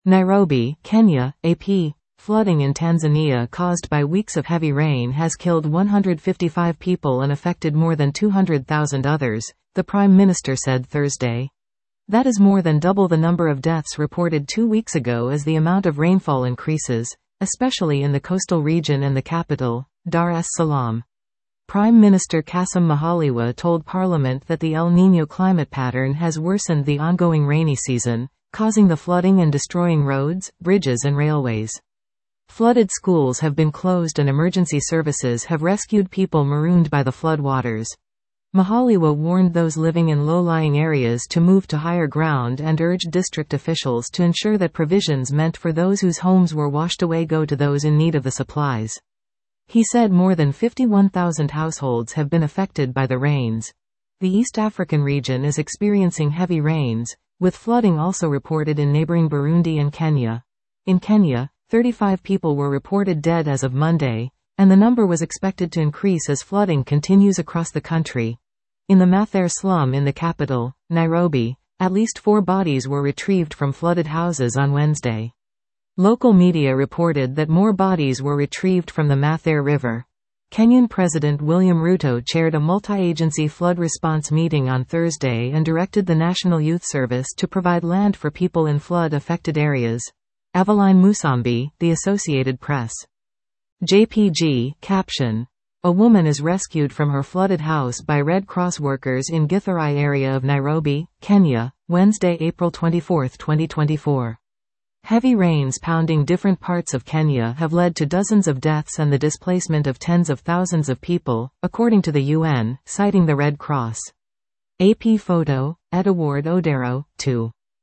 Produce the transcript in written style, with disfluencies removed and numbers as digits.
Nairobi, Kenya, AP. Flooding in Tanzania caused by weeks of heavy rain has killed 155 people and affected more than 200,000 others, the Prime Minister said Thursday. That is more than double the number of deaths reported 2 weeks ago as the amount of rainfall increases, especially in the coastal region and the capital, Dar es Salaam. Prime Minister Kassim Majaliwa told Parliament that the El Niño climate pattern has worsened the ongoing rainy season, causing the flooding and destroying roads, bridges and railways. Flooded schools have been closed and emergency services have rescued people marooned by the flood waters. Majaliwa warned those living in low-lying areas to move to higher ground and urged district officials to ensure that provisions meant for those whose homes were washed away go to those in need of the supplies. He said more than 51,000 households have been affected by the rains. The East African region is experiencing heavy rains, with flooding also reported in neighboring Burundi and Kenya. In Kenya, 35 people were reported dead as of Monday, and the number was expected to increase as flooding continues across the country. In the Mathare slum in the capital, Nairobi, at least 4 bodies were retrieved from flooded houses on Wednesday. Local media reported that more bodies were retrieved from the Mathare River. Kenyan President William Ruto chaired a multi-agency flood response meeting on Thursday and directed the National Youth Service to provide land for people in flood-affected areas. Aveline Musambi, The Associated Press. JPG, caption. A woman is rescued from her flooded house by Red Cross workers in Githurai area of Nairobi, Kenya, Wednesday, April 24, 2024. Heavy rains pounding different parts of Kenya have led to dozens of deaths and the displacement of tens of thousands of people, according to the UN, citing the Red Cross. AP photo, Edward Odero, 2.